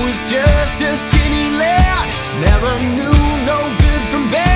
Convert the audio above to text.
was just a skinny lad, never knew no good from bad.